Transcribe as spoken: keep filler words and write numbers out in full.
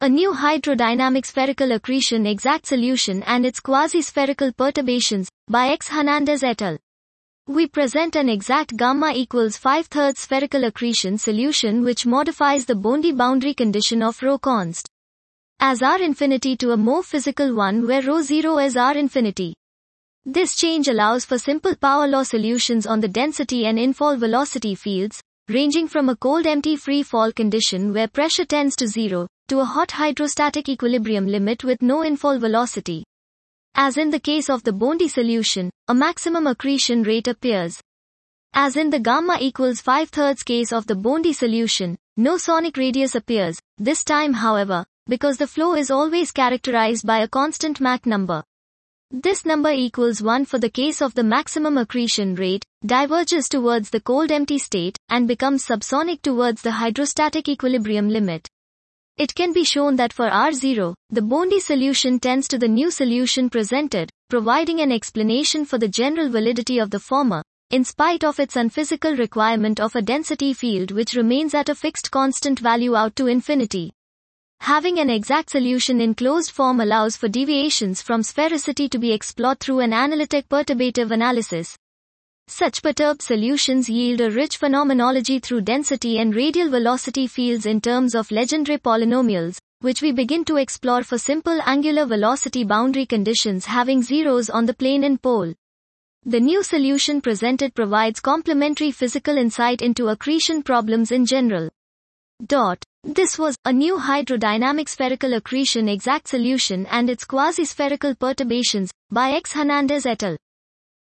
A new hydrodynamic spherical accretion exact solution and its quasi-spherical perturbations, by X. Hernandez et al. We present an exact gamma equals five thirds spherical accretion solution which modifies the Bondi boundary condition of rho const as R infinity to a more physical one where rho zero is R infinity. This change allows for simple power law solutions on the density and infall velocity fields, ranging from a cold empty free fall condition where pressure tends to zero, to a hot hydrostatic equilibrium limit with no infall velocity. As in the case of the Bondi solution, a maximum accretion rate appears. As in the gamma equals five thirds case of the Bondi solution, no sonic radius appears, this time however, because the flow is always characterized by a constant Mach number. This number equals one for the case of the maximum accretion rate, diverges towards the cold empty state, and becomes subsonic towards the hydrostatic equilibrium limit. It can be shown that for R zero, the Bondi solution tends to the new solution presented, providing an explanation for the general validity of the former, in spite of its unphysical requirement of a density field which remains at a fixed constant value out to infinity. Having an exact solution in closed form allows for deviations from sphericity to be explored through an analytic perturbative analysis. Such perturbed solutions yield a rich phenomenology through density and radial velocity fields in terms of Legendre polynomials, which we begin to explore for simple angular velocity boundary conditions having zeros on the plane and pole. The new solution presented provides complementary physical insight into accretion problems in general. Dot. This was a new hydrodynamic spherical accretion exact solution and its quasi-spherical perturbations by X. Hernandez et al.